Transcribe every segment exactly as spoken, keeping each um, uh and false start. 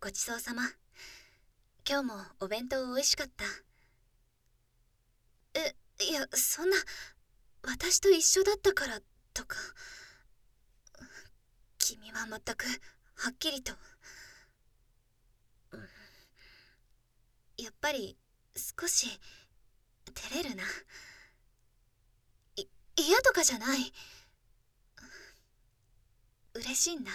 ごちそうさま。今日もお弁当美味しかった。え、いや、そんな、私と一緒だったからとか。君は全くはっきりと、うん、やっぱり少し照れるな。い嫌とかじゃない。嬉しいんだ。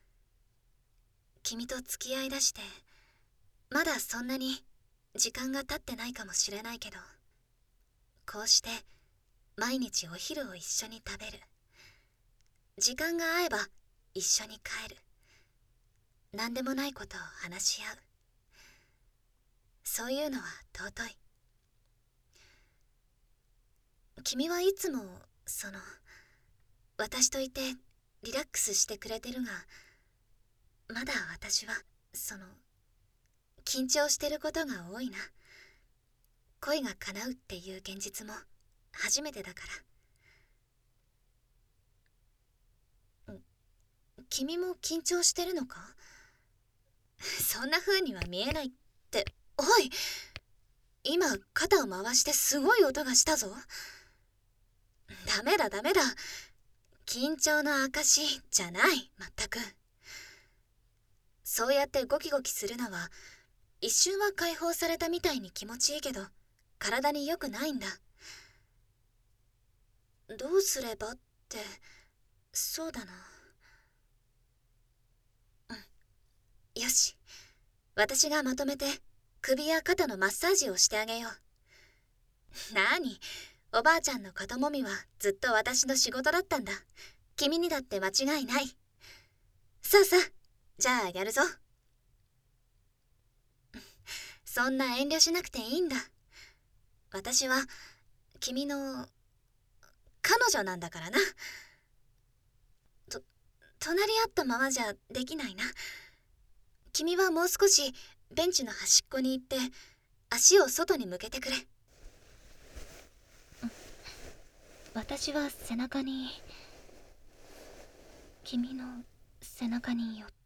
君と付き合いだしてまだそんなに時間が経ってないかもしれないけど、こうして毎日お昼を一緒に食べる、時間が合えば一緒に帰る、何でもないことを話し合う、そういうのは尊い。君はいつもその私といてリラックスしてくれてるが、まだ私はその緊張してることが多いな。恋が叶うっていう現実も初めてだから。ん君も緊張してるのか？そんな風には見えないって。おい、今肩を回してすごい音がしたぞ。ダメだダメだ、緊張の証じゃない。全く。そうやってゴキゴキするのは一瞬は解放されたみたいに気持ちいいけど、体に良くないんだ。どうすればって。そうだな。うん、よし、私がまとめて首や肩のマッサージをしてあげよう。なに、おばあちゃんの肩もみはずっと私の仕事だったんだ。君にだって間違いない。さあさあ、じゃあやるぞ。そんな遠慮しなくていいんだ。私は君の彼女なんだからな。と隣り合ったままじゃできないな。君はもう少しベンチの端っこに行って足を外に向けてくれ。私は背中に、君の背中に寄って。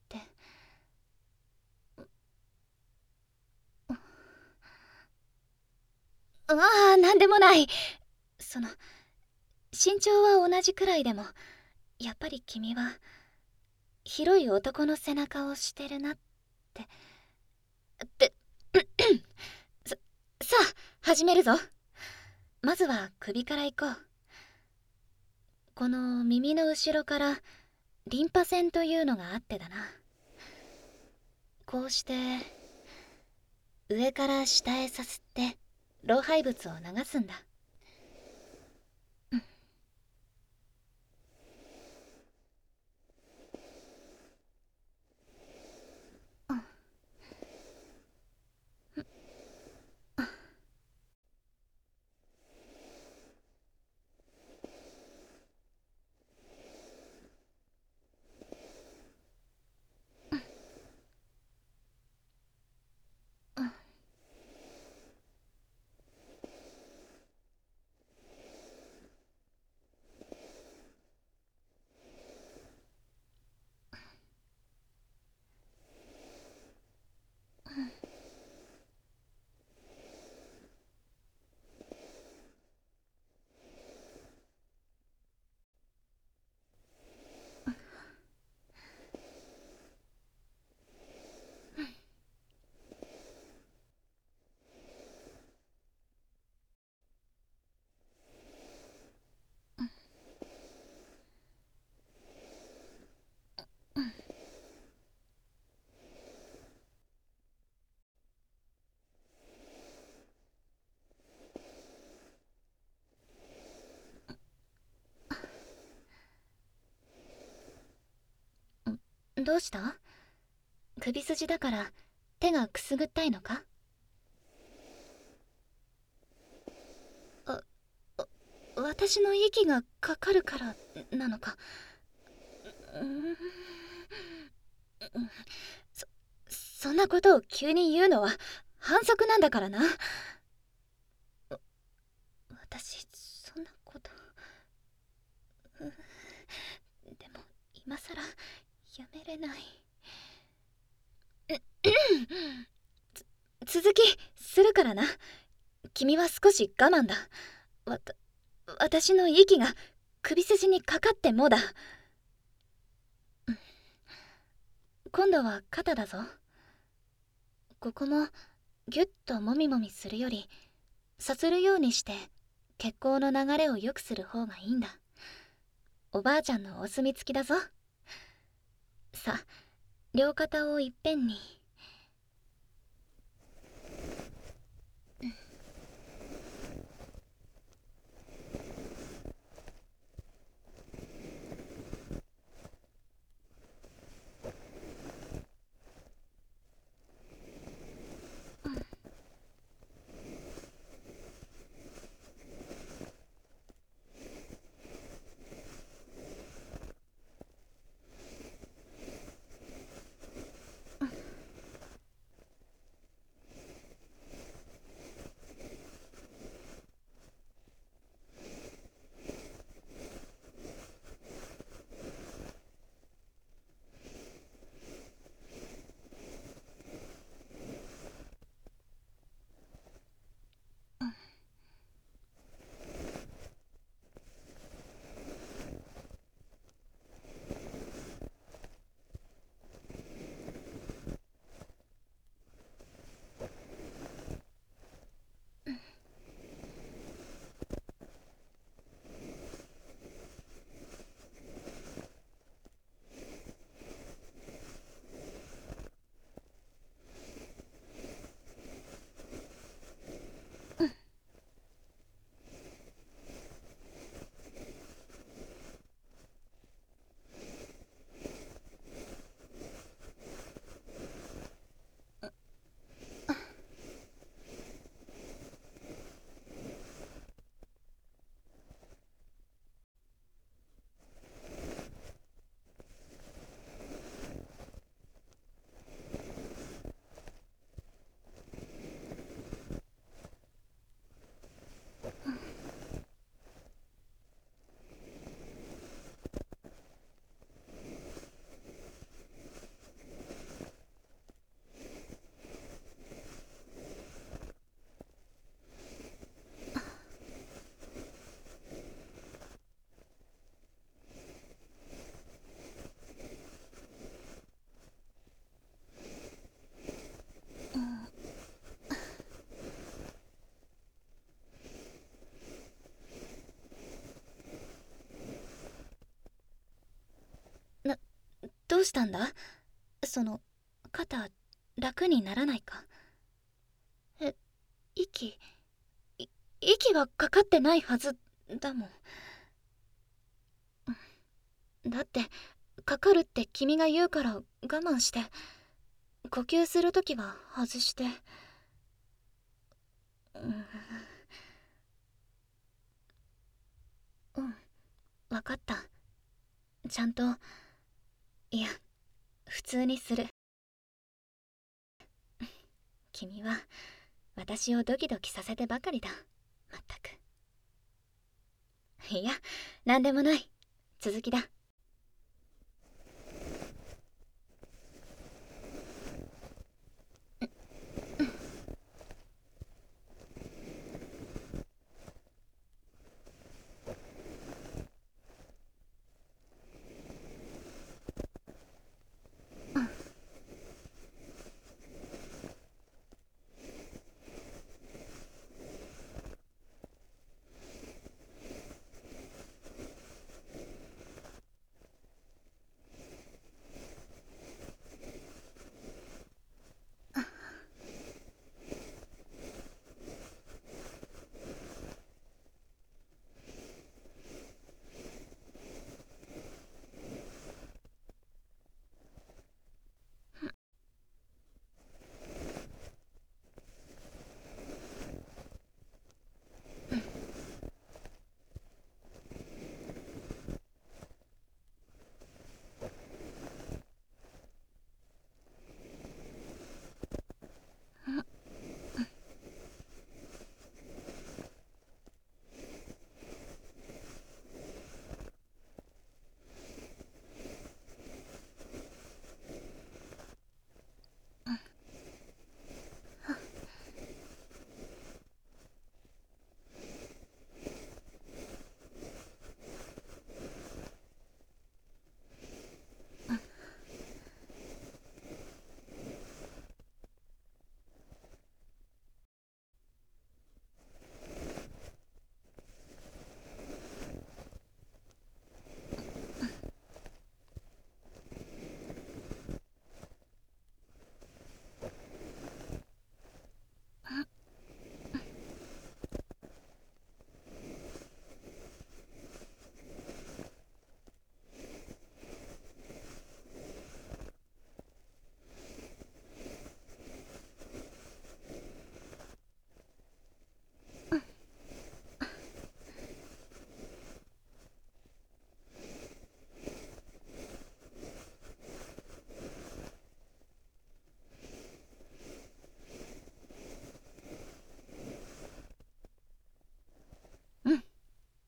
ああ、なんでもない。その身長は同じくらいでも、やっぱり君は広い男の背中をしてるなってってささあ始めるぞ。まずは首から行こう。この耳の後ろからリンパ腺というのがあってだな。こうして上から下へさすって老廃物を流すんだ。どうした？首筋だから手がくすぐったいのか？あ、あ私の息がかかるからなのか？うーん、そ、そんなことを急に言うのは反則なんだからな。私そんなこと、でも今さらやめれない。 つ続きするからな。君は少し我慢だ。わた私の息が首筋にかかってもだ。今度は肩だぞ。ここもぎゅっともみもみするよりさするようにして血行の流れを良くする方がいいんだ。おばあちゃんのお墨付きだぞ。さ、両肩をいっぺんに。な、どうしたんだ？その肩楽にならないか？え、息い息はかかってないはずだもん。だってかかるって君が言うから我慢して、呼吸するときは外して。うんうん、分かった。ちゃんと、いや普通にする。君は私をドキドキさせてばかりだ。まったく。いや、なんでもない。続きだ。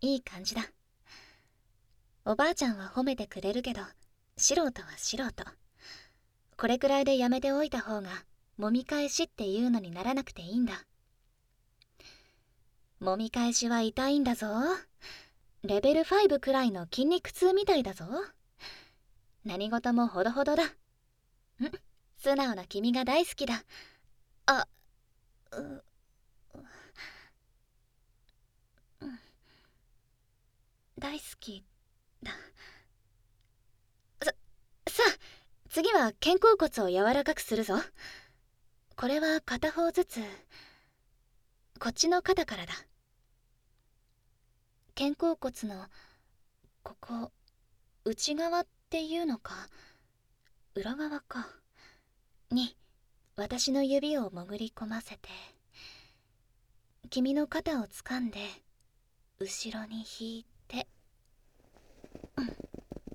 いい感じだ。おばあちゃんは褒めてくれるけど、素人は素人。これくらいでやめておいた方が揉み返しっていうのにならなくていいんだ。揉み返しは痛いんだぞ。レベルファイブくらいの筋肉痛みたいだぞ。何事もほどほどだ。ん、素直な君が大好きだ。あ、う、う、うん、大好きだ。さ、さあ、次は肩甲骨を柔らかくするぞ。これは片方ずつ。こっちの肩からだ。肩甲骨のここ、内側っていうのか裏側かに私の指を潜り込ませて、君の肩を掴んで後ろに引いて、うん、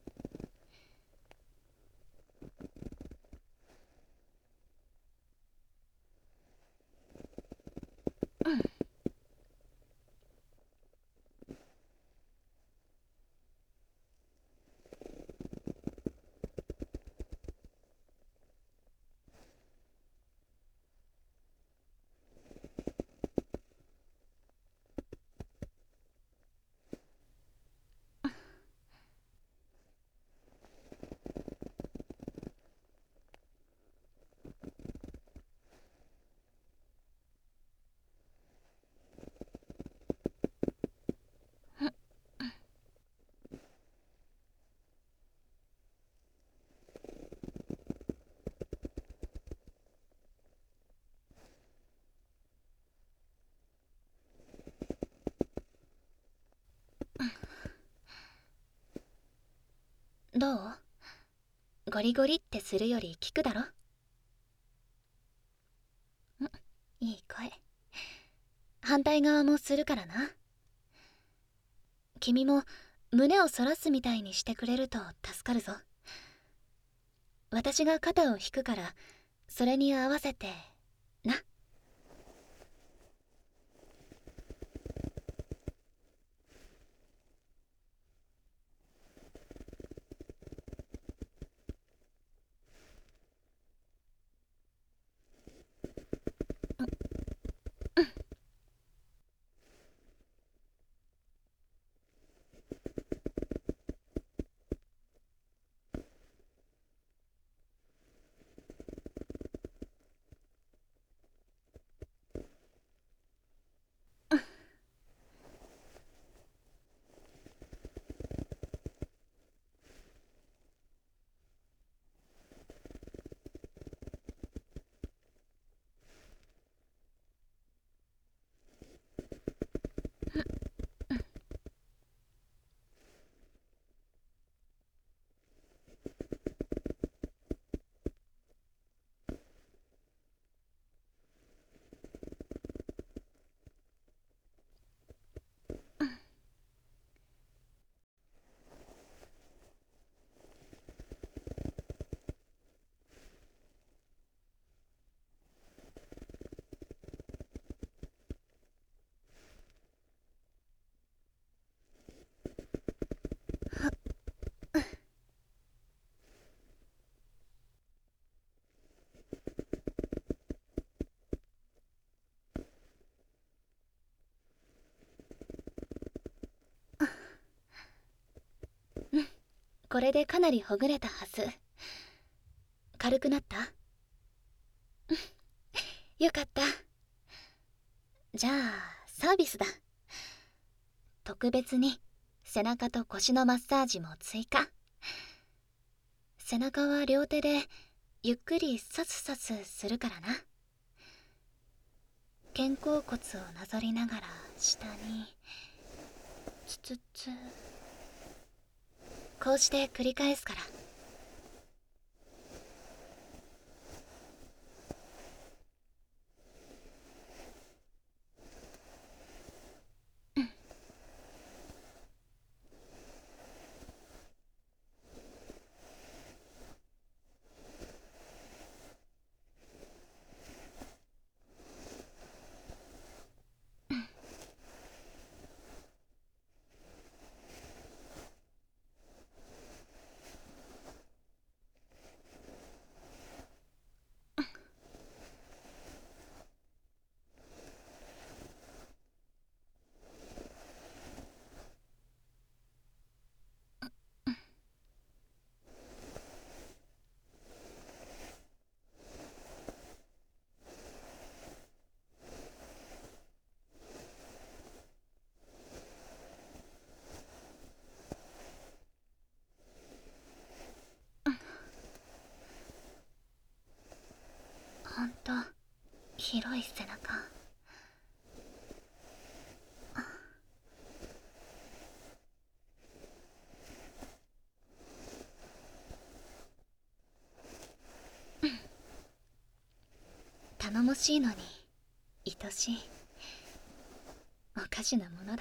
うん。どう？ゴリゴリってするより効くだろ？ん、いい声。反対側もするからな。君も胸を反らすみたいにしてくれると助かるぞ。私が肩を引くからそれに合わせてな。うん、これでかなりほぐれたはず。軽くなった？よかった。じゃあサービスだ。特別に背中と腰のマッサージも追加。背中は両手でゆっくりサスサスするからな。肩甲骨をなぞりながら下につつつ、こうして繰り返すから。 ほんと広い背中。頼もしいのに愛しい。おかしなものだ。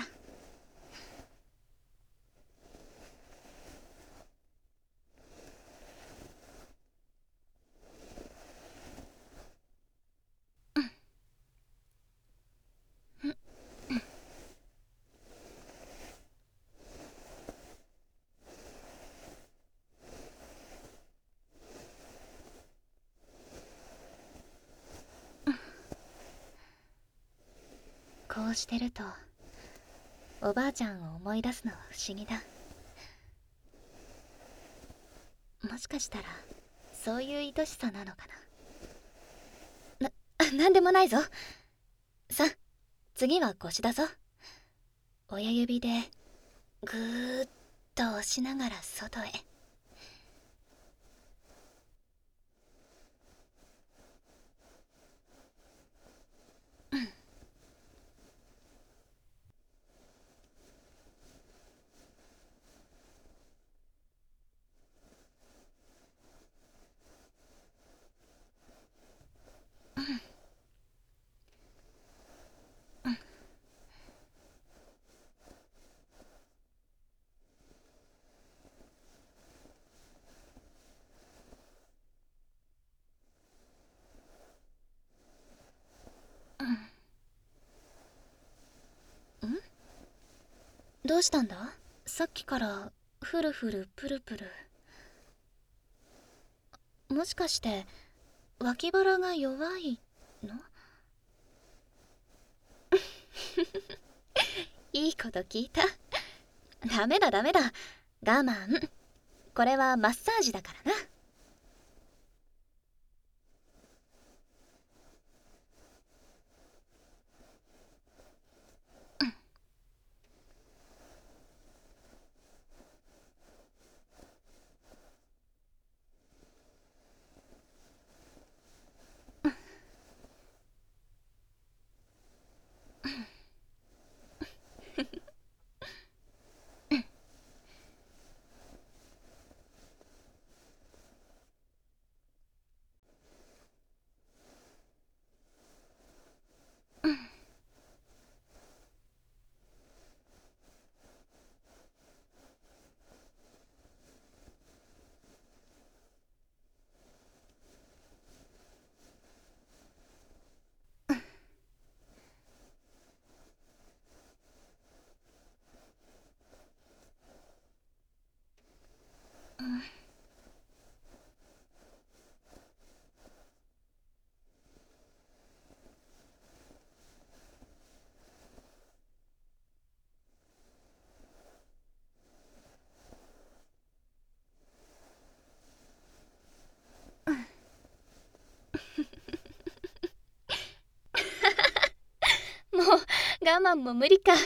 こうしてるとおばあちゃんを思い出すのは不思議だ。もしかしたらそういう愛しさなのかな。な、なんでもないぞ。さ、次は腰だぞ。親指でぐーっと押しながら外へ。どうしたんだ？さっきからフルフルプルプル。もしかして脇腹が弱いの？いいこと聞いた。ダメだダメだ、我慢。これはマッサージだからな。もう我慢も無理か。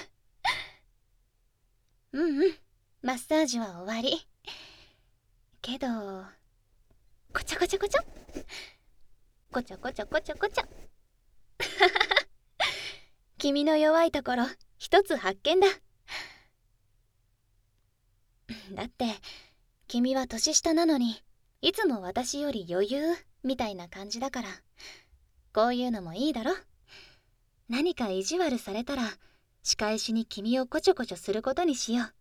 うんうん、マッサージは終わり。けどこちょこちょこちょこちょこちょこちょこちょ君の弱いところ一つ発見だ。だって君は年下なのにいつも私より余裕みたいな感じだから、こういうのもいいだろ。何か意地悪されたら仕返しに君をこちょこちょすることにしよう。